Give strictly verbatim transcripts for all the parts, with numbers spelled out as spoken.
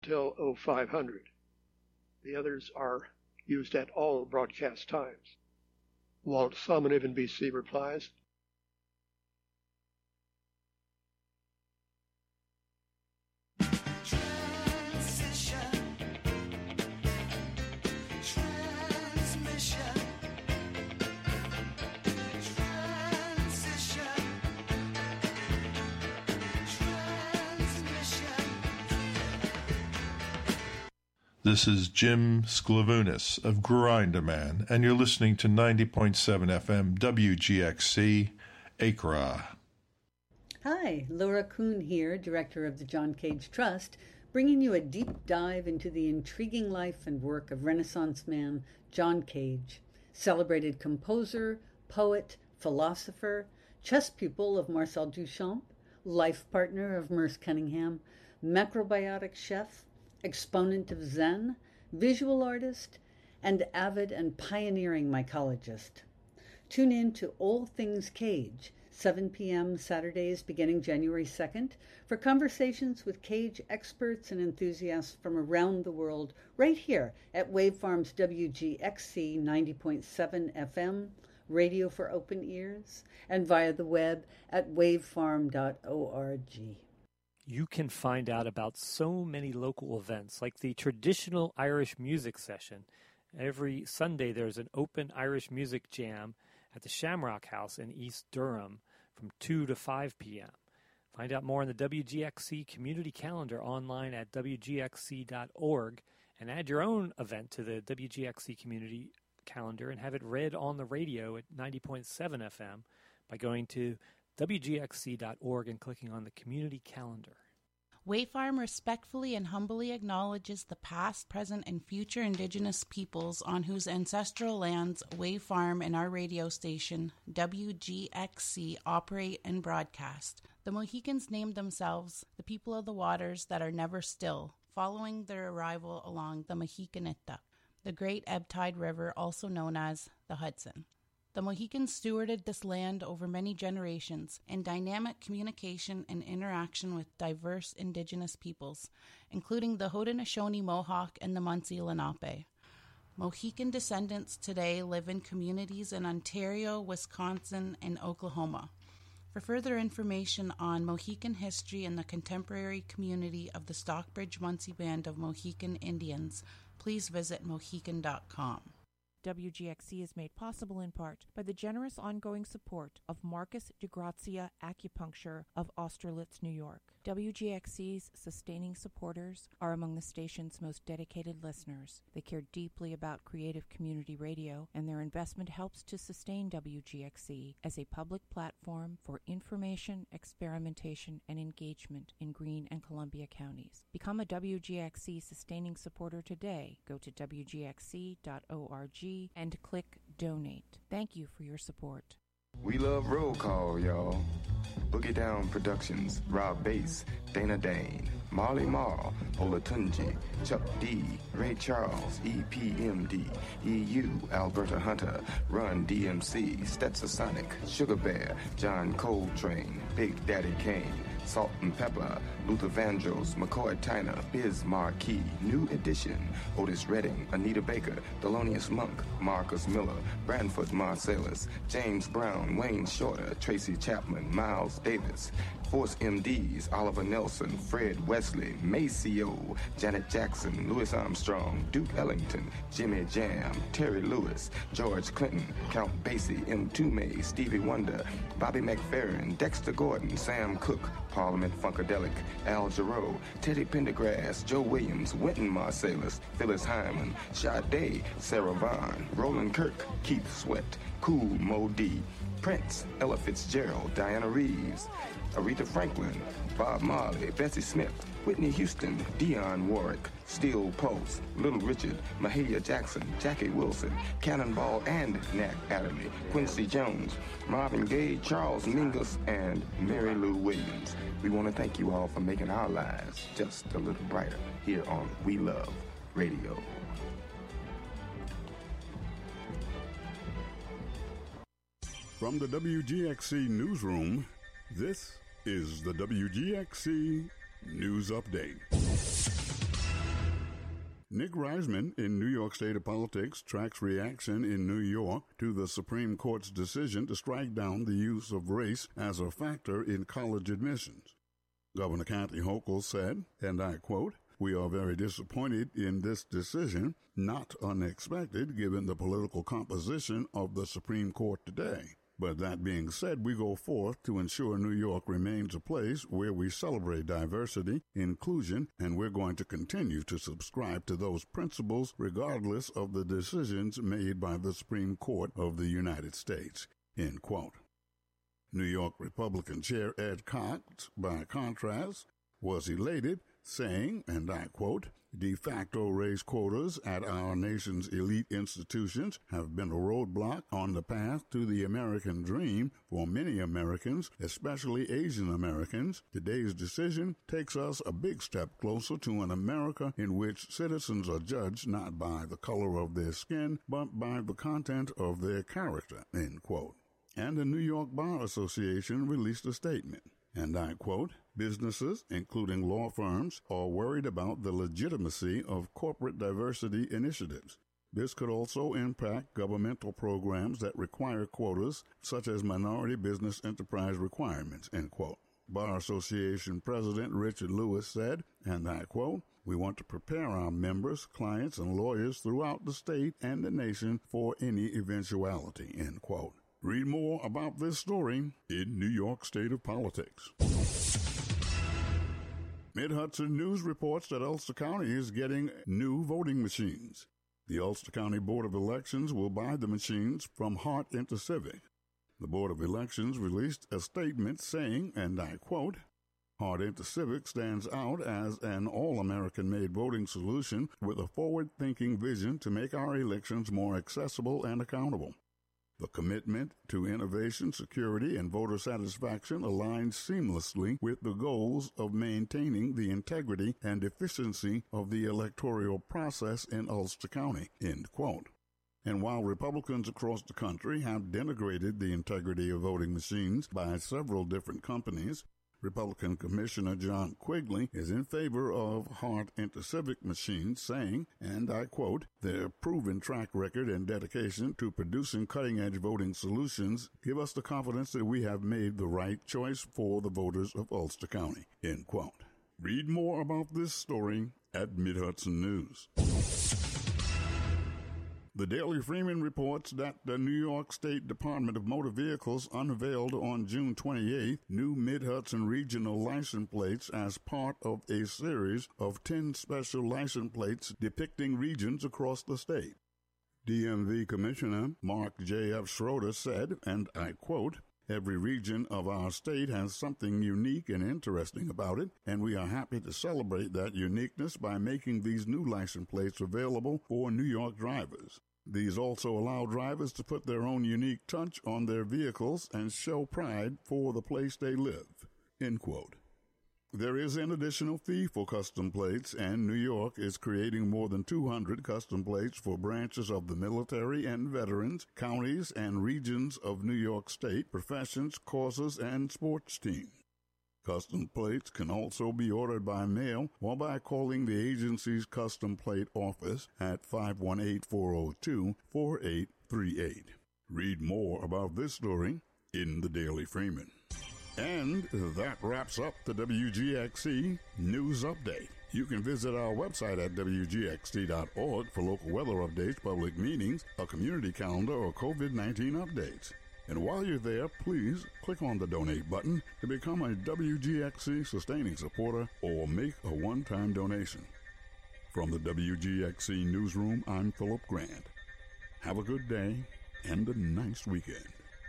till oh five hundred. The others are used at all broadcast times. Walt Salmon of N B C replies, This is Jim Sklavounis of Grindaman, and you're listening to ninety point seven F M W G X C, Accra. Hi, Laura Kuhn here, Director of the John Cage Trust, bringing you a deep dive into the intriguing life and work of Renaissance man John Cage, celebrated composer, poet, philosopher, chess pupil of Marcel Duchamp, life partner of Merce Cunningham, macrobiotic chef, exponent of Zen, visual artist, and avid and pioneering mycologist. Tune in to All Things Cage, seven p.m. Saturdays beginning January second, for conversations with Cage experts and enthusiasts from around the world, right here at Wavefarm's W G X C ninety point seven F M, radio for open ears, and via the web at wavefarm dot org. You can find out about so many local events, like the traditional Irish music session. Every Sunday there's an open Irish music jam at the Shamrock House in East Durham from two to five p.m. Find out more on the W G X C community calendar online at w g x c dot org and add your own event to the W G X C community calendar and have it read on the radio at ninety point seven F M by going to w g x c dot org and clicking on the community calendar. Wayfarm respectfully and humbly acknowledges the past, present, and future Indigenous peoples on whose ancestral lands Wayfarm and our radio station, W G X C, operate and broadcast. The Mohicans named themselves the people of the waters that are never still, following their arrival along the Mohicanita, the great ebb tide river also known as the Hudson. The Mohicans stewarded this land over many generations in dynamic communication and interaction with diverse indigenous peoples, including the Haudenosaunee Mohawk and the Munsee Lenape. Mohican descendants today live in communities in Ontario, Wisconsin, and Oklahoma. For further information on Mohican history and the contemporary community of the Stockbridge Munsee Band of Mohican Indians, please visit mohican dot com. W G X C is made possible in part by the generous ongoing support of Marcus DeGrazia Acupuncture of Austerlitz, New York. W G X C's sustaining supporters are among the station's most dedicated listeners. They care deeply about creative community radio, and their investment helps to sustain W G X C as a public platform for information, experimentation, and engagement in Greene and Columbia counties. Become a W G X C sustaining supporter today. Go to w g x c dot org and click Donate. Thank you for your support. We love roll call, y'all. Boogie Down Productions, Rob Bass, Dana Dane, Marley Marl, Olatunji, Chuck D, Ray Charles, E P M D, E U, Alberta Hunter, Run D M C, Stetsasonic, Sugar Bear, John Coltrane, Big Daddy Kane, Salt and Pepper, Luther Vandross, McCoy Tyner, Biz Marquis, New Edition, Otis Redding, Anita Baker, Thelonious Monk, Marcus Miller, Branford Marsalis, James Brown, Wayne Shorter, Tracy Chapman, Miles Davis, Force M Ds, Oliver Nelson, Fred Wesley, Maceo, Janet Jackson, Louis Armstrong, Duke Ellington, Jimmy Jam, Terry Lewis, George Clinton, Count Basie, M. Toomey, Stevie Wonder, Bobby McFerrin, Dexter Gordon, Sam Cooke, Parliament Funkadelic, Al Jarreau, Teddy Pendergrass, Joe Williams, Wynton Marsalis, Phyllis Hyman, Sade, Sarah Vaughan, Roland Kirk, Keith Sweat, Cool Mo D, Prince, Ella Fitzgerald, Diana Reeves, Aretha Franklin, Bob Marley, Bessie Smith, Whitney Houston, Dionne Warwick, Steel Pulse, Little Richard, Mahalia Jackson, Jackie Wilson, Cannonball and Nat Adderley, Quincy Jones, Marvin Gaye, Charles Mingus, and Mary Lou Williams. We want to thank you all for making our lives just a little brighter here on We Love Radio. From the W G X C newsroom, this is the W G X C News Update. Nick Reisman in New York State of Politics tracks reaction in New York to the Supreme Court's decision to strike down the use of race as a factor in college admissions. Governor Kathy Hochul said, and I quote, "We are very disappointed in this decision, not unexpected given the political composition of the Supreme Court today. But that being said, we go forth to ensure New York remains a place where we celebrate diversity, inclusion, and we're going to continue to subscribe to those principles regardless of the decisions made by the Supreme Court of the United States." End quote. New York Republican Chair Ed Cox, by contrast, was elated, saying, and I quote, "De facto race quotas at our nation's elite institutions have been a roadblock on the path to the American dream for many Americans, especially Asian Americans. Today's decision takes us a big step closer to an America in which citizens are judged not by the color of their skin, but by the content of their character," end quote. And the New York Bar Association released a statement. And I quote, "Businesses, including law firms, are worried about the legitimacy of corporate diversity initiatives. This could also impact governmental programs that require quotas, such as minority business enterprise requirements," end quote. Bar Association President Richard Lewis said, and I quote, "We want to prepare our members, clients, and lawyers throughout the state and the nation for any eventuality," end quote. Read more about this story in New York State of Politics. Mid-Hudson News reports that Ulster County is getting new voting machines. The Ulster County Board of Elections will buy the machines from Hart InterCivic. The Board of Elections released a statement saying, and I quote, "Hart InterCivic stands out as an all-American-made voting solution with a forward-thinking vision to make our elections more accessible and accountable. The commitment to innovation, security, and voter satisfaction aligns seamlessly with the goals of maintaining the integrity and efficiency of the electoral process in Ulster County," end quote. And while Republicans across the country have denigrated the integrity of voting machines by several different companies, Republican Commissioner John Quigley is in favor of Hart InterCivic machines, saying, and I quote, "Their proven track record and dedication to producing cutting-edge voting solutions give us the confidence that we have made the right choice for the voters of Ulster County," end quote. Read more about this story at Mid-Hudson News. The Daily Freeman reports that the New York State Department of Motor Vehicles unveiled on June twenty-eighth new Mid-Hudson regional license plates as part of a series of ten special license plates depicting regions across the state. D M V Commissioner Mark J F Schroeder said, and I quote, "Every region of our state has something unique and interesting about it, and we are happy to celebrate that uniqueness by making these new license plates available for New York drivers. These also allow drivers to put their own unique touch on their vehicles and show pride for the place they live," end quote. There is an additional fee for custom plates, and New York is creating more than two hundred custom plates for branches of the military and veterans, counties, and regions of New York State, professions, causes, and sports teams. Custom plates can also be ordered by mail or by calling the agency's custom plate office at five one eight, four oh two, four eight three eight. Read more about this story in the Daily Freeman. And that wraps up the W G X C News Update. You can visit our website at W G X T dot org for local weather updates, public meetings, a community calendar, or COVID nineteen updates. And while you're there, please click on the donate button to become a W G X C sustaining supporter or make a one-time donation. From the W G X C Newsroom, I'm Philip Grant. Have a good day and a nice weekend.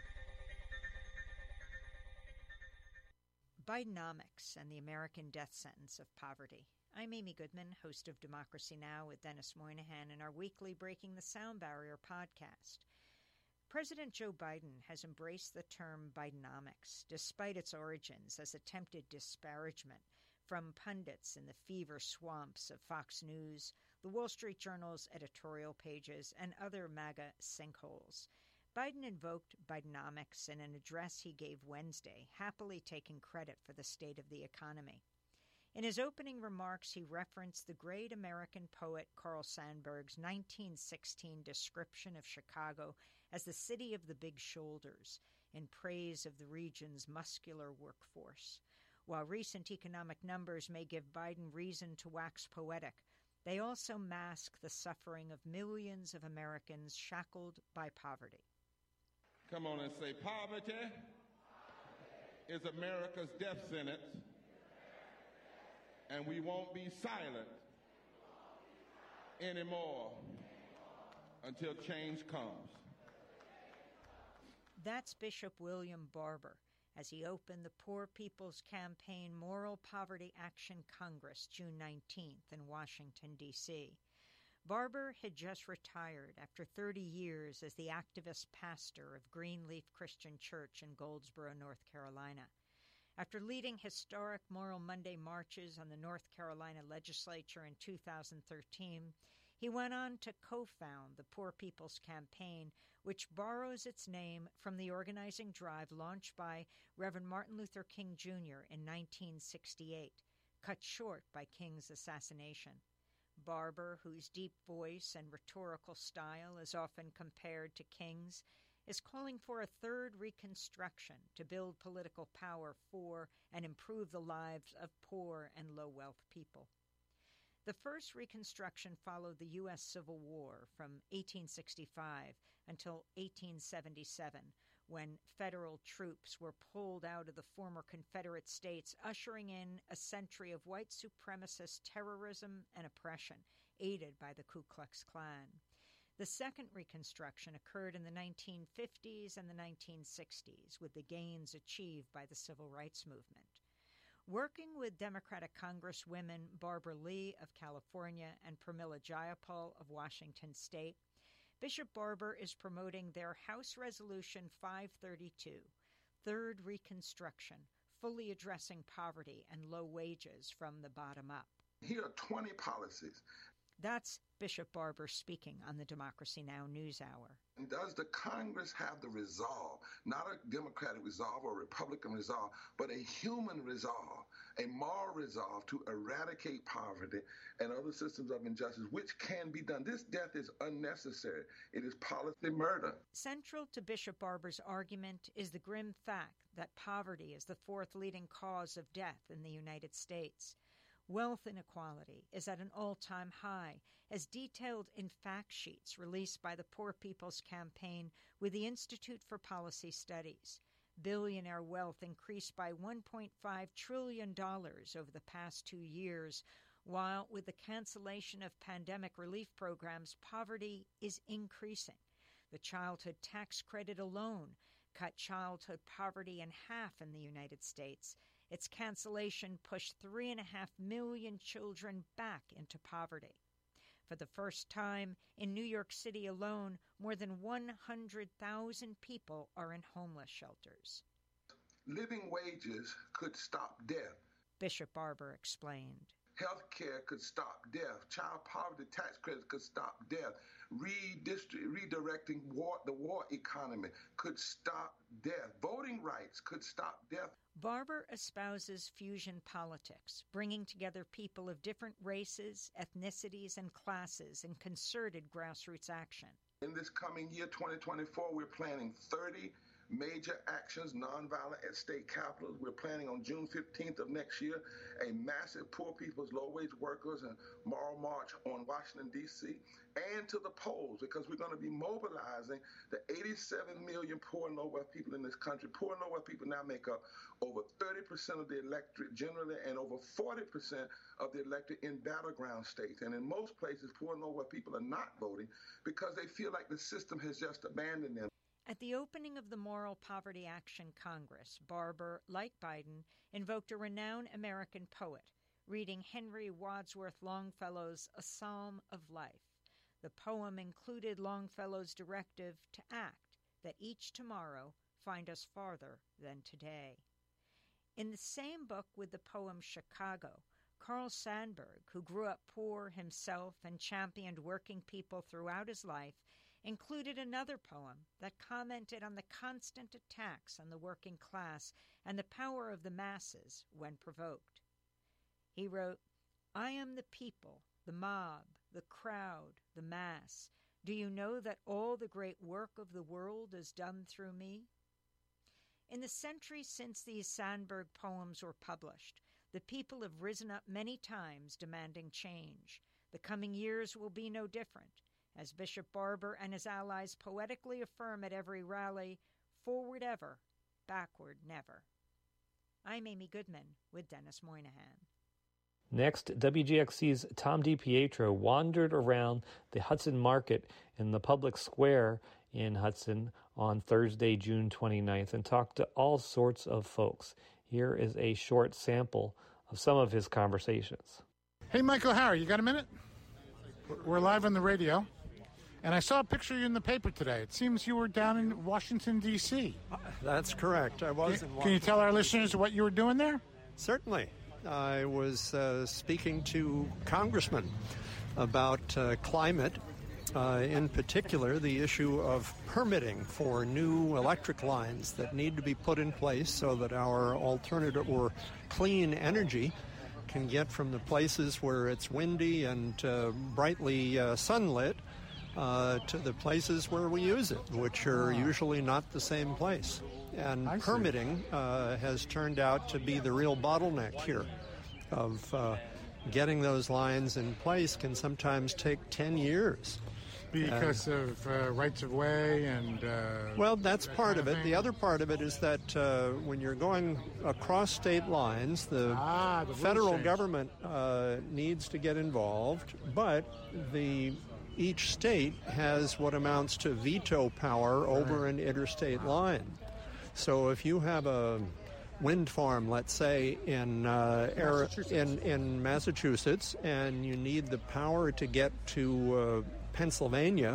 Bidenomics and the American death sentence of poverty. I'm Amy Goodman, host of Democracy Now! With Dennis Moynihan in our weekly Breaking the Sound Barrier podcast. President Joe Biden has embraced the term Bidenomics, despite its origins as attempted disparagement from pundits in the fever swamps of Fox News, the Wall Street Journal's editorial pages, and other MAGA sinkholes. Biden invoked Bidenomics in an address he gave Wednesday, happily taking credit for the state of the economy. In his opening remarks, he referenced the great American poet Carl Sandburg's nineteen sixteen description of Chicago as the city of the big shoulders, in praise of the region's muscular workforce. While recent economic numbers may give Biden reason to wax poetic, they also mask the suffering of millions of Americans shackled by poverty. Come on and say, poverty, poverty is America's death sentence, and we won't be silent anymore until change comes. That's Bishop William Barber as he opened the Poor People's Campaign Moral Poverty Action Congress June nineteenth in Washington, D C Barber had just retired after thirty years as the activist pastor of Greenleaf Christian Church in Goldsboro, North Carolina. After leading historic Moral Monday marches on the North Carolina legislature in two thousand thirteen, he went on to co-found the Poor People's Campaign, which borrows its name from the organizing drive launched by Reverend Martin Luther King Junior in nineteen sixty-eight, cut short by King's assassination. Barber, whose deep voice and rhetorical style is often compared to King's, is calling for a third Reconstruction to build political power for and improve the lives of poor and low-wealth people. The first Reconstruction followed the U S Civil War from eighteen sixty-five until eighteen seventy-seven, when federal troops were pulled out of the former Confederate states, ushering in a century of white supremacist terrorism and oppression, aided by the Ku Klux Klan. The second Reconstruction occurred in the nineteen fifties and the nineteen sixties, with the gains achieved by the Civil Rights Movement. Working with Democratic Congresswomen Barbara Lee of California and Pramila Jayapal of Washington State, Bishop Barber is promoting their House Resolution five thirty-two, Third Reconstruction, fully addressing poverty and low wages from the bottom up. Here are twenty policies. That's Bishop Barber speaking on the Democracy Now! News Hour. And does the Congress have the resolve, not a Democratic resolve or Republican resolve, but a human resolve, a moral resolve to eradicate poverty and other systems of injustice, which can be done? This death is unnecessary. It is policy murder. Central to Bishop Barber's argument is the grim fact that poverty is the fourth leading cause of death in the United States. Wealth inequality is at an all-time high, as detailed in fact sheets released by the Poor People's Campaign with the Institute for Policy Studies. Billionaire wealth increased by one point five trillion dollars over the past two years, while with the cancellation of pandemic relief programs, poverty is increasing. The childhood tax credit alone cut childhood poverty in half in the United States. Its cancellation pushed three and a half million children back into poverty. For the first time in New York City alone, more than one hundred thousand people are in homeless shelters. Living wages could stop death. Bishop Barber explained. Health care could stop death. Child poverty tax credits could stop death. Redistri- redirecting war, the war economy could stop death. Voting rights could stop death. Barber espouses fusion politics, bringing together people of different races, ethnicities, and classes in concerted grassroots action. In this coming year, twenty twenty-four, we're planning thirty major actions, nonviolent, at state capitals. We're planning on June fifteenth of next year a massive poor people's, low-wage workers and moral march on Washington, D C, and to the polls, because we're going to be mobilizing the eighty-seven million poor and low-wealth people in this country. Poor and low-wealth people now make up over thirty percent of the electorate generally and over forty percent of the electorate in battleground states. And in most places, poor and low-wealth people are not voting because they feel like the system has just abandoned them. At the opening of the Moral Poverty Action Congress, Barber, like Biden, invoked a renowned American poet, reading Henry Wadsworth Longfellow's A Psalm of Life. The poem included Longfellow's directive to act, that each tomorrow find us farther than today. In the same book with the poem Chicago, Carl Sandburg, who grew up poor himself and championed working people throughout his life, included another poem that commented on the constant attacks on the working class and the power of the masses when provoked. He wrote, "I am the people, the mob, the crowd, the mass. Do you know that all the great work of the world is done through me?" In the centuries since these Sandburg poems were published, the people have risen up many times demanding change. The coming years will be no different. As Bishop Barber and his allies poetically affirm at every rally, forward ever, backward never. I'm Amy Goodman with Dennis Moynihan. Next, W G X C's Tom DiPietro wandered around the Hudson Market in the public square in Hudson on Thursday, June twenty-ninth, and talked to all sorts of folks. Here is a short sample of some of his conversations. Hey, Michael Howard, you got a minute? We're live on the radio, and I saw a picture of you in the paper today. It seems you were down in Washington, D C That's correct. I was can, in Washington. Can you tell our listeners what you were doing there? Certainly. I was uh, speaking to congressmen about uh, climate, uh, in particular the issue of permitting for new electric lines that need to be put in place so that our alternative or clean energy can get from the places where it's windy and uh, brightly uh, sunlit uh, to the places where we use it, which are usually not the same place. And I permitting uh, has turned out to be the real bottleneck here of uh, getting those lines in place can sometimes take ten years. Because uh, of uh, rights of way and... Uh, well, that's that part of it. Thing. The other part of it is that uh, when you're going across state lines, the, ah, the federal government uh, needs to get involved, but the each state has what amounts to veto power over right. an interstate line. So if you have a wind farm, let's say, in, uh, Massachusetts. in in Massachusetts, and you need the power to get to uh, Pennsylvania,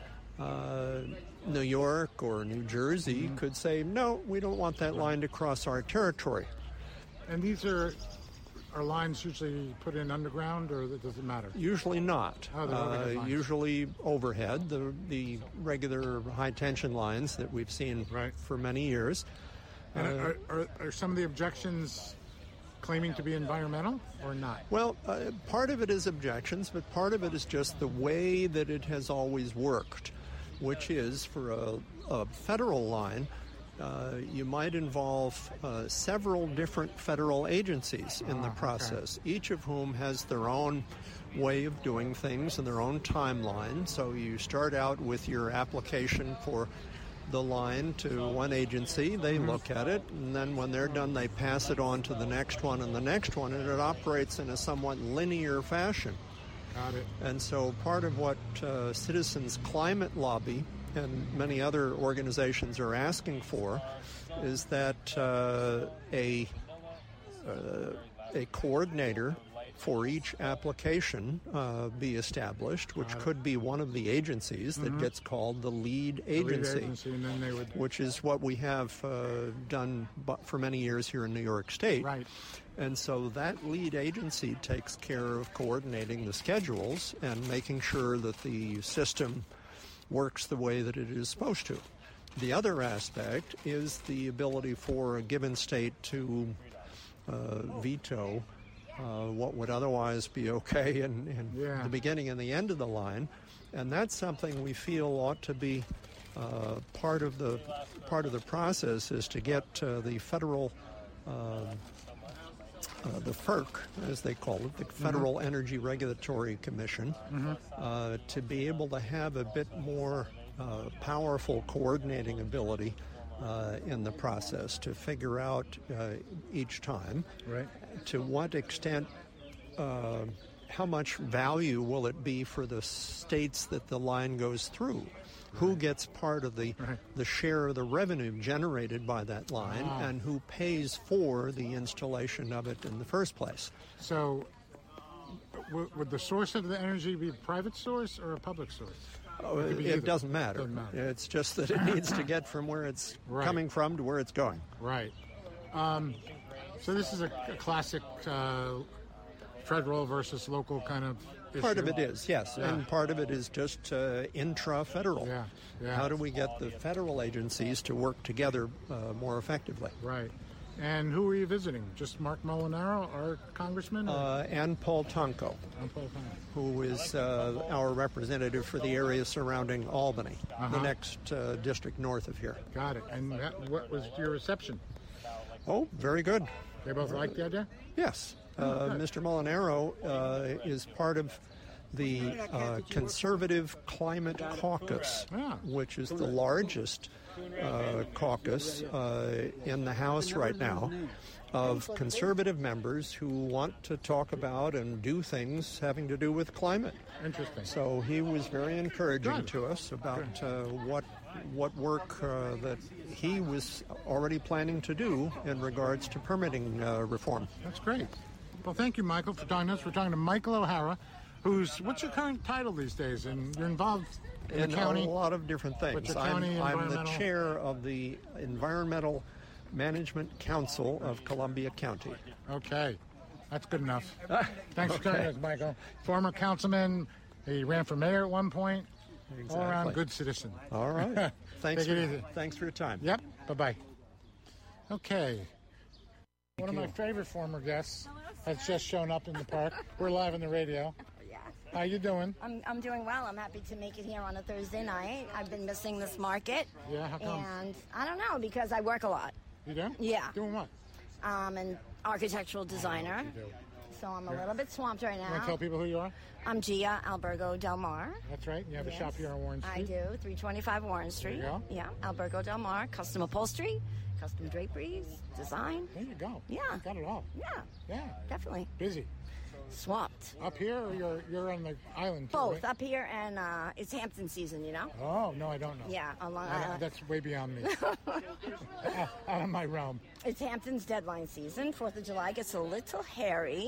uh, New York or New Jersey mm-hmm. could say, no, we don't want that line to cross our territory. And these are are lines usually put in underground, or does it matter? Usually not. Oh, they're overhead uh, lines. Usually overhead, the the regular high-tension lines that we've seen right. for many years. And uh, are, are, are some of the objections claiming to be environmental or not? Well, uh, part of it is objections, but part of it is just the way that it has always worked, which is for a, a federal line, uh, you might involve uh, several different federal agencies in the process, okay. each of whom has their own way of doing things and their own timeline. So you start out with your application for the line to one agency, they mm-hmm. look at it, and then when they're done, they pass it on to the next one and the next one, and it operates in a somewhat linear fashion. Got it. And so part of what uh, Citizens Climate Lobby and many other organizations are asking for is that uh, a uh, a coordinator for each application uh, be established, which could be one of the agencies that mm-hmm. gets called the lead agency, the lead agency and then they would... which is what we have uh, done for many years here in New York State. Right. And so that lead agency takes care of coordinating the schedules and making sure that the system works the way that it is supposed to. The other aspect is the ability for a given state to uh, veto Uh, what would otherwise be okay in, in yeah. the beginning and the end of the line, and that's something we feel ought to be uh, part of the part of the process is to get uh, the federal, uh, uh, the F E R C, as they call it, the Federal mm-hmm. Energy Regulatory Commission, mm-hmm. uh, to be able to have a bit more uh, powerful coordinating ability Uh, in the process to figure out uh, each time right. to what extent, uh, how much value will it be for the states that the line goes through? Right. Who gets part of the right. the share of the revenue generated by that line, ah. and who pays for the installation of it in the first place? So, w- would the source of the energy be a private source or a public source? Oh, it, it doesn't matter. doesn't matter. It's just that it needs to get from where it's right. coming from to where it's going. Right. Um, so this is a, a classic uh, federal versus local kind of issue. Part of it is, yes. Yeah. And part of it is just uh, intra-federal. Yeah. Yeah. How do we get the federal agencies to work together uh, more effectively? Right. And who are you visiting? Just Mark Molinaro, our congressman? Uh, and Paul Tonko, and Paul Tonko, who is uh, our representative for the area surrounding Albany, uh-huh. the next uh, district north of here. Got it. And that, what was your reception? Oh, very good. They both liked the idea? Yes. Uh, Mister Molinaro uh, is part of the uh, Conservative Climate Caucus, yeah. which is the largest uh, caucus uh, in the House right now of conservative members who want to talk about and do things having to do with climate. Interesting. So he was very encouraging Good. to us about uh, what what work uh, that he was already planning to do in regards to permitting uh, reform. That's great. Well, thank you, Michael, for talking to us. We're talking to Michael O'Hara, who's, what's your current title these days? And you're involved in, in the county? a lot of different things. With the I'm, county I'm the environmental- chair of the Environmental Management Council of Columbia County. Okay. That's good enough. Thanks for Okay. talking to us, Michael. Former councilman. He ran for mayor at one point. Exactly. All around good citizen. All right. Thanks, Take for, it easy. thanks for your time. Yep. Bye-bye. Okay. One of my favorite former guests has just shown up in the park. We're live on the radio. Yeah. How you doing? I'm, I'm doing well. I'm happy to make it here on a Thursday night. I've been missing this market. Yeah, how come? And I don't know, because I work a lot. You do? Yeah. Doing what? I'm an architectural designer. You do. So I'm a Yeah. little bit swamped right You want to now. tell people who you are? I'm Gia Albergo Del Mar. That's right. You have Yes. a shop here on Warren I Street. do, three twenty-five Warren Street. There you go. Yeah, Albergo Del Mar, custom upholstery, custom draperies, design. There you go. Yeah. Got it all. Yeah, Yeah. definitely. Busy. Swamped. Up here, or you're you're on the island too, Both right? up here, and uh, it's Hampton season, you know? Oh no, I don't know. Yeah, on Long I- Island. that's way beyond me. Out of my realm. It's Hampton's deadline season. Fourth of July gets a little hairy.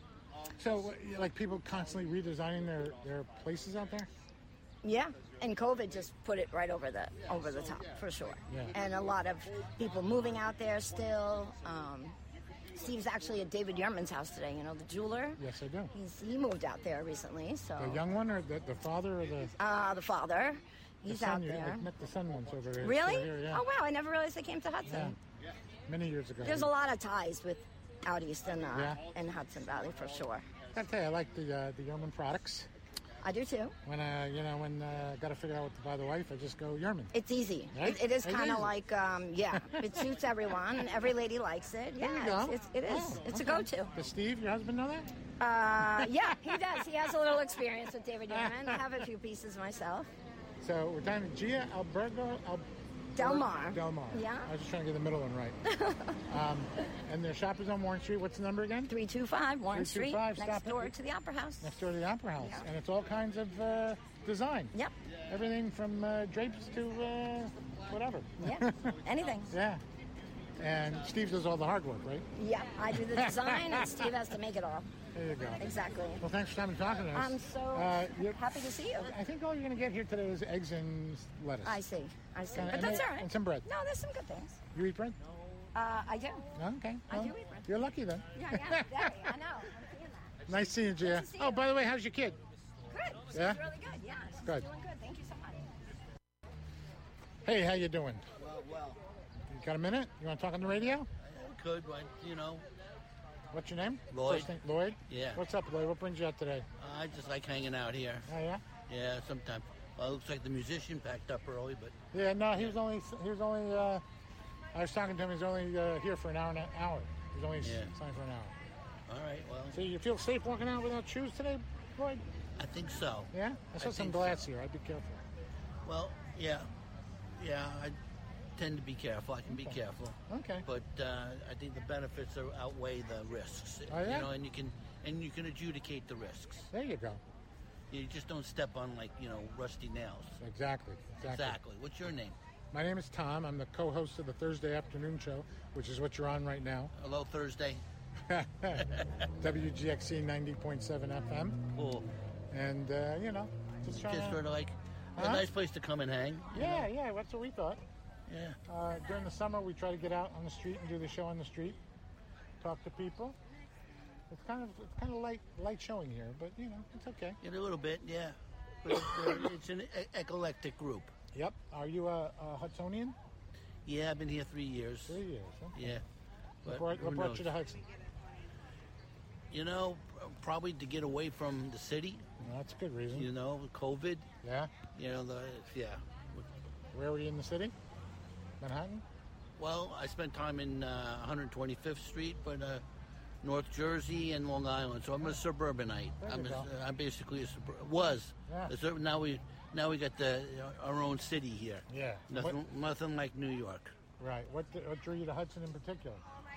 So, uh, like, people constantly redesigning their, their places out there? Yeah, and COVID just put it right over the over the top for sure. Yeah. And a lot of people moving out there still. Um, Steve's actually at David Yerman's house today. You know, the jeweler. Yes, I do. He's he moved out there recently. So The young one, or the, the father, or the, uh, the father, he's the son? out You- there. I met the son once over there. Really? Over here, yeah. Oh wow! I never realized they came to Hudson. Yeah. Many years ago. There's a lot of ties with out east and uh, Yeah. and Hudson Valley for sure. I tell you, I like the uh, the Yerman products. I do too. When uh, you know, when uh, got to figure out what to buy the wife, I just go Yerman. It's easy. Right? It, it is It's kind of easy. like, um, yeah, it suits everyone, and every lady likes it. There you Yeah, go. it's, it's, it is. Oh, it's okay. a go-to. Does Steve, your husband, know that? Uh, yeah, he does. He has a little experience with David Yerman. I have a few pieces myself. So we're talking to Gia Albergo Al- Del Mar. Del Mar. Yeah. I was just trying to get the middle one right. um, and their shop is on Warren Street. What's the number again? three two five Warren Street, three two five, next stop it. door to the Opera House. Next door to the Opera House. Yeah. And it's all kinds of uh, design. Yep. Everything from uh, drapes to uh, whatever. Yeah, anything. Yeah. And Steve does all the hard work, right? Yeah, I do the design, and Steve has to make it all. There you go. Exactly. Well, thanks for coming and talking to us. I'm so Uh, you- happy to see you. I think all you're going to get here today is eggs and lettuce. I see. I see. And- But and that's they- all right. and some bread. No, there's some good things. You eat bread? Uh, I do. Okay. I well, do eat bread. You're lucky then. Yeah, yeah, very. I know. I'm seeing that. Nice seeing you, Gia. to see Oh, you. by the way, how's your kid? Good. She's Yeah? really good. Yeah, she's Good. doing good. Thank you so much. Hey, how you doing? Well, well, You got a minute? You want to talk on the radio? I could, but, you know, What's your name? Lloyd. First name, Lloyd? Yeah. What's up, Lloyd? What brings you out today? I just like hanging out here. Oh, yeah? Yeah, sometimes. Well, it looks like the musician packed up early, but Yeah, no, he was only, he was only, uh, I was talking to him, he's only uh, here for an hour and an hour. He's only Yeah. signed for an hour. all right, well, So you feel safe walking out without shoes today, Lloyd? I think so. Yeah? I saw I some think glass here. I'd be careful. Well, yeah. Yeah, I tend to be careful. I can be careful. Okay. But uh, I think the benefits are, outweigh the risks. Oh, yeah? You know, and you can and you can adjudicate the risks. There you go. You just don't step on, like, you know, rusty nails. Exactly. Exactly. Exactly. What's your name? My name is Tom. I'm the co-host of the Thursday afternoon show, which is what you're on right now. Hello, Thursday. W G X C ninety point seven F M. Cool. And, uh, you know, just trying Just to... sort of like Huh? a nice place to come and hang. you Yeah, know? yeah, that's what we thought. Yeah. Uh, during the summer, we try to get out on the street and do the show on the street, talk to people. It's kind of it's kind of light light showing here, but you know it's okay. In a little bit, yeah. But it's, uh, it's an e- eclectic group. Yep. Are you a, a Hudsonian? Yeah, I've been here three years. Three years. Okay. Yeah. But What brought, who what brought knows? you to Hudson? You know, probably to get away from the city. Well, that's a good reason. You know, COVID. Yeah? You know, the yeah. Where were you in the city? Manhattan? Well, I spent time in uh, one hundred twenty-fifth Street, but uh, North Jersey and Long Island. So I'm a suburbanite. There you I'm, go. a, I'm basically a suburban. Was. Yeah. A sur- now we now we got the our own city here. Yeah. Nothing, What- nothing like New York. Right. What, what drew you to Hudson in particular?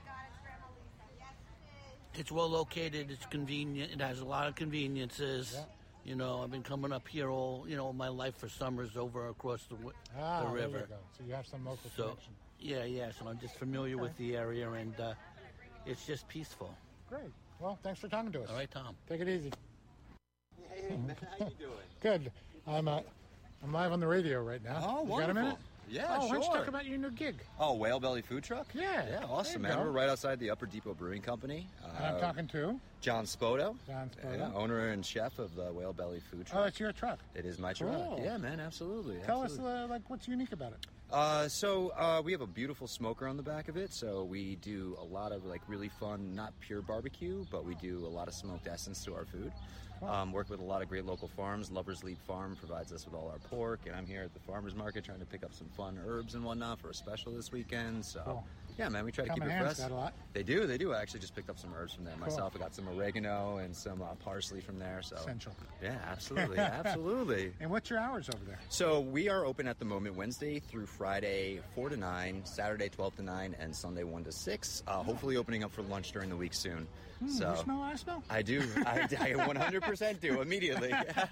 It's well located. It's convenient. It has a lot of conveniences. Yeah. You know, I've been coming up here all you know my life for summers over across the wi- Ah, the there river. you go. So you have some local So connection. yeah, yeah. So I'm just familiar with the area, and uh, it's just peaceful. Great. Well, thanks for talking to us. All right, Tom. Take it easy. Hey, man, how you doing? Good. I'm uh, I'm live on the radio right now. Oh, you wonderful. got a minute? Yeah, oh, sure. why don't you talk about your new gig? Oh, Whale Belly Food Truck? Yeah. Yeah, awesome, There you man. go. We're right outside the Upper Depot Brewing Company. And I'm Uh, talking to John Spoto. John Spoto. Yeah, owner and chef of the Whale Belly Food Truck. Oh, that's your truck. It is my Cool. truck. Yeah, man, absolutely. Tell absolutely. us, uh, like, what's unique about it? Uh, so uh, we have a beautiful smoker on the back of it. So we do a lot of like really fun, not pure barbecue, but we do a lot of smoked essence to our food. Um, work with a lot of great local farms. Lover's Leap Farm provides us with all our pork, and I'm here at the farmers market trying to pick up some fun herbs and whatnot for a special this weekend. So Cool. yeah, man, we try to Common keep it Hand's fresh. got a lot. They do, they do. I actually just picked up some herbs from there Cool. myself. I got some oregano and some uh, parsley from there. So Essential. yeah, absolutely, absolutely. And what's your hours over there? So we are open at the moment Wednesday through Friday, four to nine, Saturday, twelve to nine, and Sunday, one to six. Uh, hopefully opening up for lunch during the week soon. Hmm, so you smell what I smell? I do. I, I one hundred percent do immediately.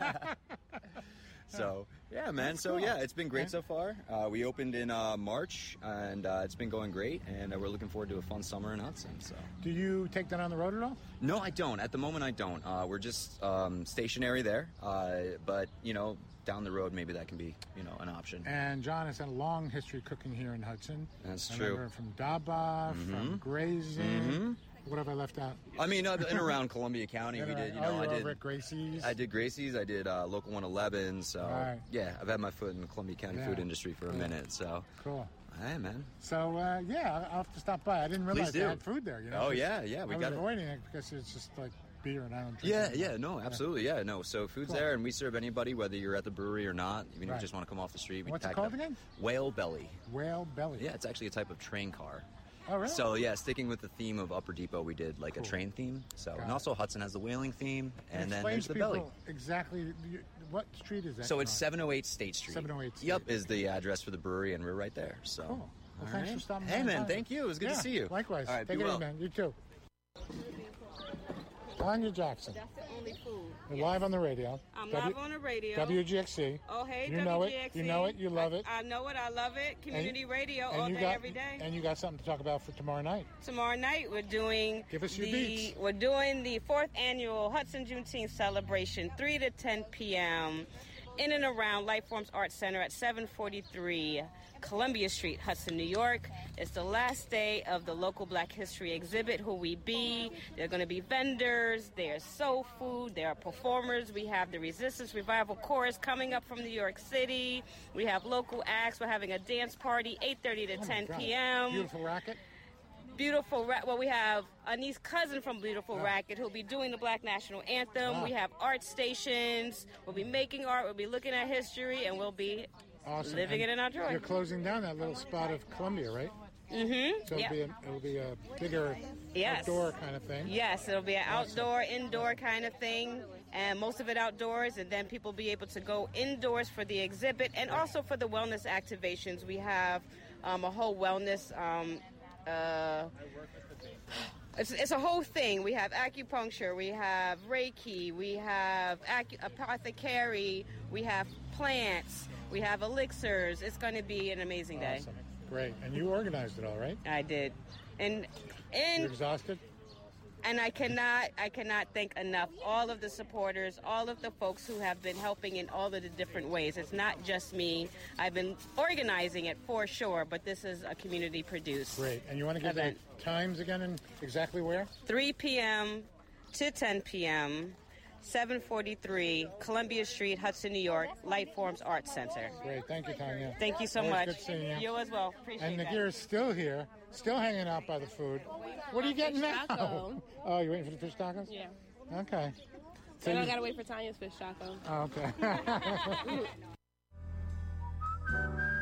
So, yeah, man. That's So, cool. yeah, it's been great Okay. so far. Uh, we opened in uh, March, and uh, it's been going great, and uh, we're looking forward to a fun summer in Hudson. So, Do you take that on the road at all? no, I don't. At the moment, I don't. Uh, we're just um, stationary there, uh, but, you know, down the road, maybe that can be, you know, an option. And John has had a long history cooking here in Hudson. That's I true. remember from Daba, from Mhm. Grazing. Mhm. What have I left out? I mean, uh, in around Columbia County, In we around- did, you oh, know, you I were did. over at Gracie's? I did Gracie's, I did uh, Local one eleven, so, Right. yeah, I've had my foot in the Columbia County Yeah. food industry for a Yeah. minute, so. Cool. Hey, man. So, uh, yeah, I'll have to stop by. I didn't realize Please they do. had food there. You know, Oh, 'cause yeah, yeah, we I got was it. avoiding it because it's just like beer and I don't drink Yeah, anymore. yeah, no, absolutely, yeah, no. So food's Cool. there, and we serve anybody, whether you're at the brewery or not. Even if Right. you just want to come off the street, we What's it pack called up. again? Whale Belly. Whale Belly. Yeah, it's actually a type of train car. Oh, really? So yeah, sticking with the theme of Upper Depot, we did like Cool. a train theme. So Got and it. also Hudson has the whaling theme, and then Explain there's to the belly. people exactly you- what street is that? So it's on? seven oh eight State Street. seven oh eight State. Yep, is the address for the brewery, and we're right there. So. Cool. Well, All thanks right. for stopping Hey by. man, thank you. It was good Yeah, to see you. Likewise. All right, Take be it well. easy, man. You too. Tanya Jackson. That's the only food. We're live on the radio. I'm W- live on the radio. W G X C. Oh, hey, You know W G X C. it. You know it. You love it. I know it. I love it. Community And- radio and all you day, got, every day. And you got something to talk about for tomorrow night. Tomorrow night we're doing Give us your the beats. we're doing the fourth annual Hudson Juneteenth celebration, three to ten p.m. in and around Lifeforms Arts Center at seven forty-three Columbia Street, Hudson, New York. It's the last day of the local Black History exhibit, Who We Be. There are going to be vendors, there's soul food, there are performers. We have the Resistance Revival Chorus coming up from New York City. We have local acts. We're having a dance party, eight thirty to Oh my ten God. p.m. Beautiful racket. Beautiful Ra- well, we have a niece cousin from Beautiful Oh. Racket who'll be doing the Black National Anthem. Wow. We have art stations. We'll be making art. We'll be looking at history, and we'll be Awesome. living And it in our joy. You're closing down that little spot of Columbia, right? Mm-hmm. So it'll, Yeah. be a, it'll be a bigger Yes. outdoor kind of thing. Yes, it'll be an Awesome. outdoor, indoor kind of thing, and most of it outdoors, and then people will be able to go indoors for the exhibit and also for the wellness activations. We have um, a whole wellness. Um, uh, It's, it's a whole thing. We have acupuncture, we have Reiki, we have acu- apothecary, we have plants, we have elixirs. It's going to be an amazing day. Awesome. Great. And you organized it all, right? I did, and You're and exhausted? and I cannot I cannot thank enough all of the supporters, all of the folks who have been helping in all of the different ways. It's not just me. I've been organizing it for sure, but this is a community produced Great. And you want to give event. the times again and exactly where? three p.m. to ten p.m. seven forty-three Columbia Street, Hudson, New York, Lifeforms Arts Center. Great. Thank you, Tanya. Thank you so Always much. Good seeing you. You as well. Appreciate and that. And Nagir's still here, still hanging out by the food. What are you getting now? Taco. Oh, you're waiting for the fish tacos? Yeah. Okay. So I gotta wait for Tanya's fish taco. Oh, okay.